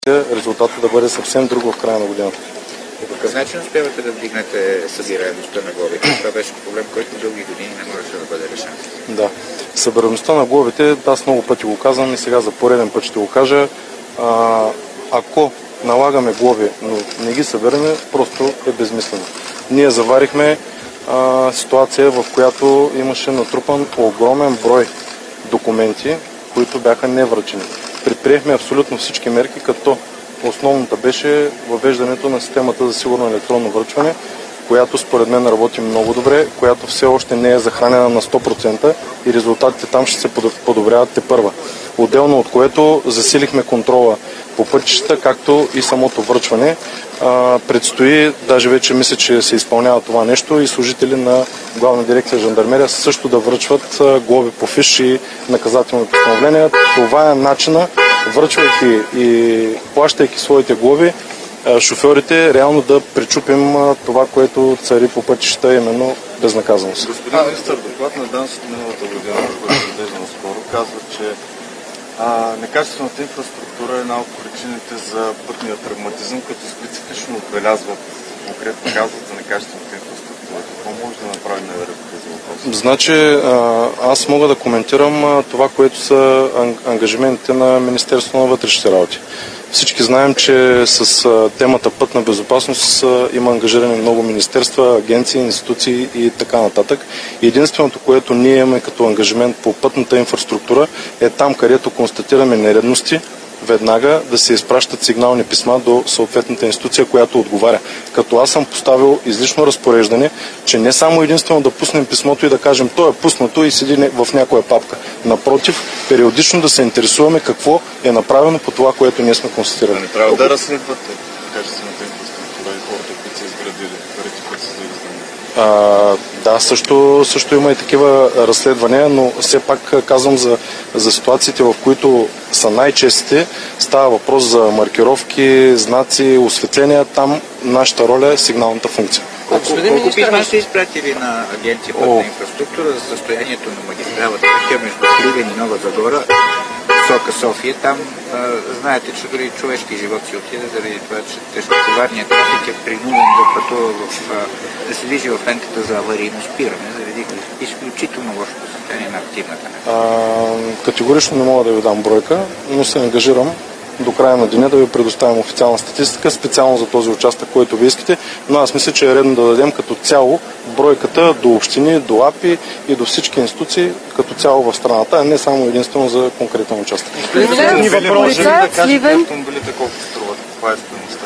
резултатът да бъде съвсем друг в края на годината. По какъв начин успявате да вдигнете събираемостта на глобите? Това беше проблем, който дълги години не можеше да бъде решен. Да. Събираемостта на глобите, аз много пъти го казвам и сега за пореден път ще го кажа. Ако налагаме глоби, но не ги събираме, просто е безмислено. Ние заварихме ситуация, в която имаше натрупан огромен брой документи, които бяха невръчени. Предприехме абсолютно всички мерки, като основната беше въвеждането на системата за сигурно електронно връчване, която според мен работи много добре, която все още не е захранена на 100% и резултатите там ще се подобряват тепърва. Отделно от което засилихме контрола по пътищата, както и самото връчване. Предстои, даже вече мисля, че се изпълнява това нещо и служители на Главна дирекция жандармерия също да връчват глоби по фиш и наказателни постановления. Това е начина, връчвайки и плащайки своите глоби, шофьорите реално да пречупим това, което цари по пътищата, именно безнаказаност. Господин министър, доклад на ДАНС от миналата година, който излезе наскоро, казва, че некачествената инфраструктура е една от причините за пътния травматизъм, като специфично отбелязват, конкретно казват за некачествената инфраструктура. Какво може да направим на тези въпроси? Значи, аз мога да коментирам това, което са ангажиментите на Министерството на вътрешните работи. Всички знаем, че с темата пътна безопасност има ангажирани много министерства, агенции, институции и така нататък. Единственото, което ние имаме като ангажимент по пътната инфраструктура е там, където констатираме нередности, веднага да се изпращат сигнални писма до съответната институция, която отговаря. Като аз съм поставил излишно разпореждане, че не само единствено да пуснем писмото и да кажем, то е пуснато и седи в някоя папка. Напротив, периодично да се интересуваме какво е направено по това, което ние сме констатирали. Не трябва да разследвате качествената инфраструктура и хората, които са изградили, парите, които са заиздани. Да, също има и такива разследвания, но все пак казвам за ситуациите, в които са най-честите. Става въпрос за маркировки, знаци, осветления. Там нашата роля е сигналната функция. Колко писма сте изпратили на Агенция пътна инфраструктура за състоянието на магистралата между Сливен и Нова Загора, Сока София? Там знаете, че дори човешки живот си отиде, заради това, че тежкотоварният трафик е принуден да пътува да се движи в лентата за аварийно спиране, заради изключително лошо състояние на активната. Категорично не мога да ви дам бройка, но се ангажирам до края на деня да ви предоставим официална статистика, специално за този участък, който ви искате, но аз мисля, че е редно да дадем като цяло бройката до общини, до АПИ и до всички институции като цяло в страната, а не само единствено за конкретен участък. Автомобилите колко струват? Каква е стойността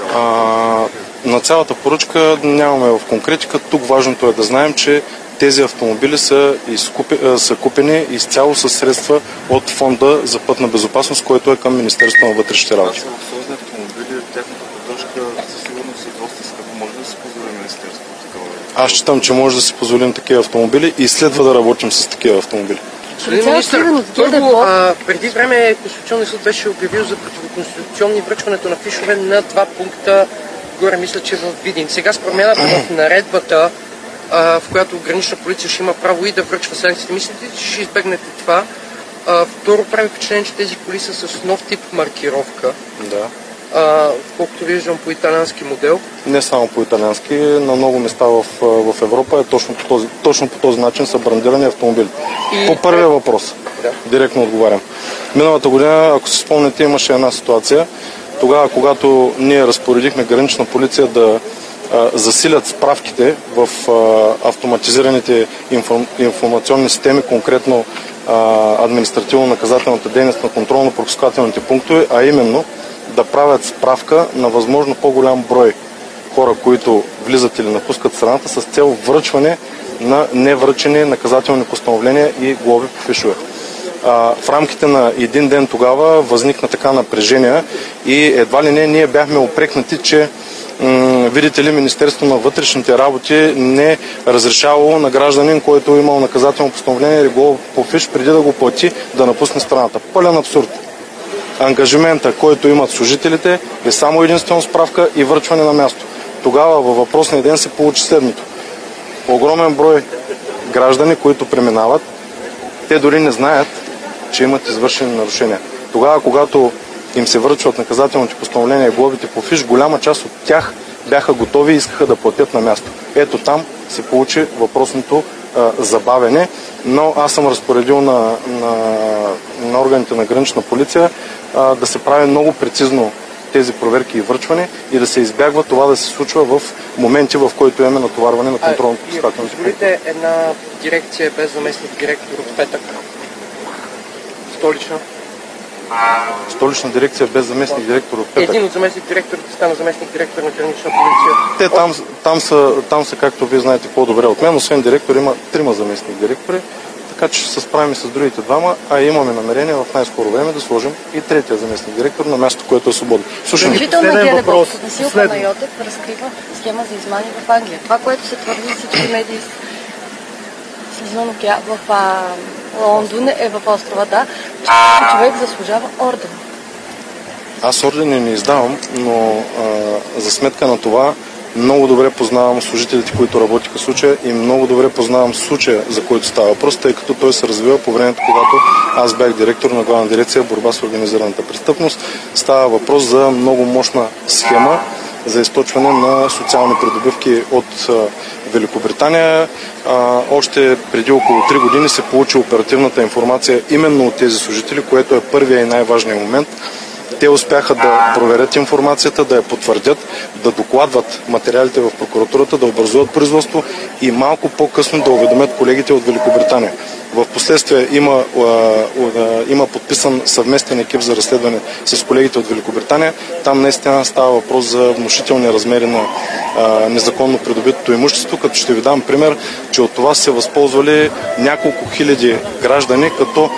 на цялата поръчка нямаме в конкретика. Тук важното е да знаем, че тези автомобили са купени изцяло със средства от фонда за пътна безопасност, който е към Министерството на вътрешните работи. Това са луксозни автомобили, тяхната поддръжка със сигурност е доста скъпа. Може да се позволи Министерството такова? Аз считам, че може да си позволим такива автомобили и следва да работим с такива автомобили. Господин министър, първо, преди време Конституционният съд беше обявил за противоконституционни връчването на фишове на 2 пункта горе, мисля, че в Видин. Сега с промяната в наредбата, в която гранична полиция ще има право и да връчва санкциите. Мислите ли, че ще избегнете това? Второ, прави впечатление, че тези коли са с нов тип маркировка. Да. Колкото виждам по италиански модел. Не само по италиански, на много места в Европа е точно по този начин са брандирани автомобили. По първия въпрос, директно отговарям. Миналата година, ако се спомняте, имаше една ситуация. Тогава, когато ние разпоредихме гранична полиция да засилят справките в автоматизираните информационни системи, конкретно административно-наказателната дейност на контролно-пропускателните пунктове, а именно да правят справка на възможно по-голям брой хора, които влизат или напускат страната с цел връчване на невръчени наказателни постановления и глоби по фишове. В рамките на един ден тогава възникна така напрежение и едва ли не ние бяхме упрекнати, че видите ли, Министерството на вътрешните работи не разрешавало на гражданин, който е имал наказателно постановление или глоба по фиш, преди да го плати, да напусне страната. Пълен абсурд. Ангажимента, който имат служителите, е само единствено справка и връчване на място. Тогава във въпросния ден се получи следното. Огромен брой граждани, които преминават, те дори не знаят, че имат извършени нарушения. Тогава, когато им се връчват наказателните постановления и глобите по фиш, голяма част от тях бяха готови и искаха да платят на място. Ето там се получи въпросното забавене, но аз съм разпоредил на органите на гранична полиция да се прави много прецизно тези проверки и връчване и да се избягва това да се случва в моменти, в който имаме натоварване на контролно-пропускателните пунктове. Позволите една дирекция без заместник директор от петък? Столична? Столична дирекция без заместник директор от петък. Един от заместник директорите стана заместник директор на гранична полиция. Те там са, както вие знаете по-добре от мен, освен директор има 3 заместник директори, така че ще се справим с другите двама, а имаме намерение в най-скоро време да сложим и 3-я заместник директор на мястото, което е свободно. Служител на ГДБОП Васил Панайотов разкрива схема за измами в Англия. Това, което се твърди всички медии в Лондон е в острова, да, че човек заслужава орден. Аз ордени не издавам, но за сметка на това много добре познавам служителите, които работиха в случая и много добре познавам случая, за който става въпрос, тъй като той се развива по времето, когато аз бях директор на Главна дирекция борба с организираната престъпност. Става въпрос за много мощна схема за източване на социални придобивки от Великобритания. Още преди около 3 години се получи оперативната информация именно от тези служители, което е първия и най-важният момент. Те успяха да проверят информацията, да я потвърдят, да докладват материалите в прокуратурата, да образуват производство и малко по-късно да уведомят колегите от Великобритания. В последствие има подписан съвместен екип за разследване с колегите от Великобритания. Там наистина става въпрос за внушителни размери на незаконно придобитото имущество, като ще ви дам пример, че от това се възползвали няколко хиляди граждани, като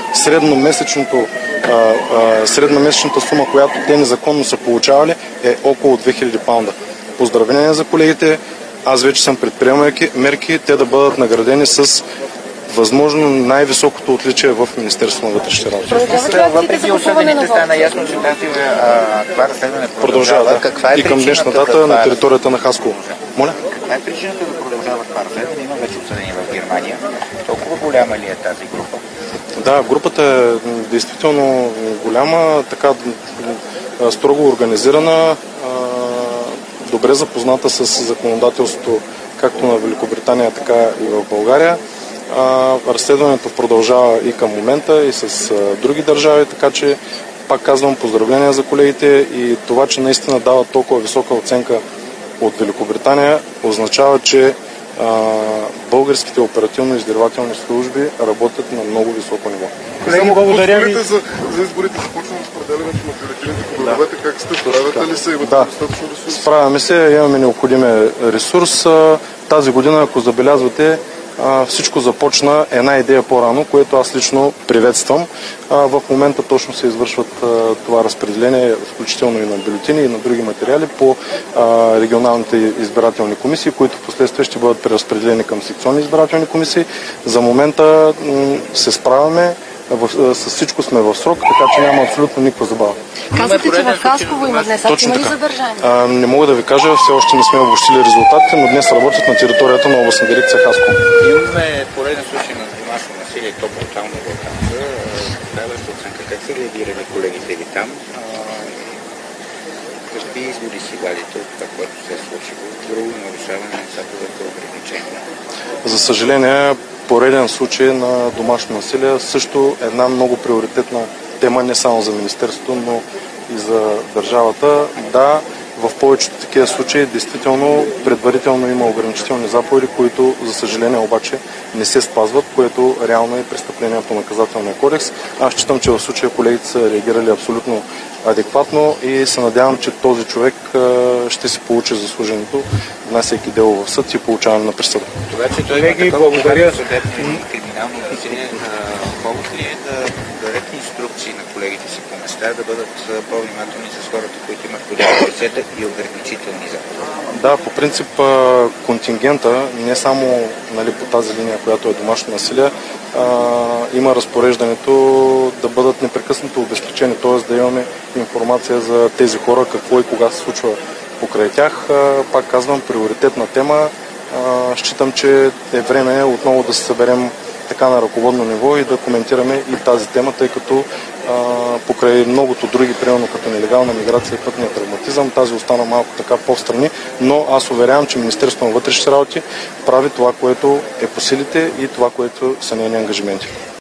средномесечната сума, която те незаконно са получавали, е около 2000 паунда. Поздравления за колегите. Аз вече съм предприемал мерки те да бъдат наградени с възможно най-високото отличие в Министерството на вътрешните работи. Въпреки осъдените стана ясно, че това разследване продължава. И към днешна дата на територията на Хасково. Моля? Каква е причината да продължава това разследване? Има вече осъдени в Германия. Толкова голяма ли е тази група? Да, групата е действително голяма, така строго организирана, добре запозната с законодателството както на Великобритания, така и в България. Разследването продължава и към момента, и с други държави, така че пак казвам поздравления за колегите и това, че наистина дават толкова висока оценка от Великобритания, означава, че българските оперативно-издирвателни служби работят на много високо ниво. Колеги, благодаря ви. За изборите започваме с разпределянето на бюлетините по домовете. Как сте? Справяте ли се? Имате достатъчно ресурс? Справяме се, имаме необходимия ресурс. Тази година, ако забелязвате, всичко започна една идея по-рано, което аз лично приветствам. В момента точно се извършват това разпределение, включително и на бюлетини и на други материали по регионалните избирателни комисии, които в последствие ще бъдат преразпределени към секционни избирателни комисии. За момента се справяме. С всичко сме в срок, така че няма абсолютно никаква забава. Казвате, че в Хасково има днес. Има ли задържани? Не мога да ви кажа, все още не сме обобщили резултатите, но днес работят на територията на областна дирекция Хасково. Имаме пореден случай на домашно насилие, то брутално в Хасково. Следваща оценка, как са реагирали колегите ви там? Какви изводи си вадите от това, което се е случило? Друго нарушаване на заповедта ограничения? За съжаление, пореден случай на домашно насилие, също една много приоритетна тема не само за Министерството, но и за държавата. Да, в повечето такива случаи действително предварително има ограничителни заповеди, които за съжаление обаче не се спазват, което реално е престъпление по наказателния кодекс. Аз считам, че в случая колегите са реагирали абсолютно адекватно и се надявам, че този човек ще си получи заслуженото, внасяйки дело в съд и получаване на присъда. Това, че той има такова съдебно и криминално насилие, повод ли е да дадете инструкции на колегите си по места, да бъдат по-внимателни с хората, които имат подобни лицета и ограничителни заповеди? Да, по принцип контингента, не само по тази линия, която е домашно насилие, има разпореждането да бъдат непрекъснато обезпечени, т.е. да имаме информация за тези хора, какво и кога се случва покрай тях. Пак казвам, приоритетна тема. Считам, че е време отново да се съберем така на ръководно ниво и да коментираме и тази тема, тъй като покрай многото други, примерно като нелегална миграция и пътния травматизъм, тази остана малко така по-встрани, но аз уверявам, че Министерството на вътрешните работи прави това, което е по силите и това, което са нейни ангажименти.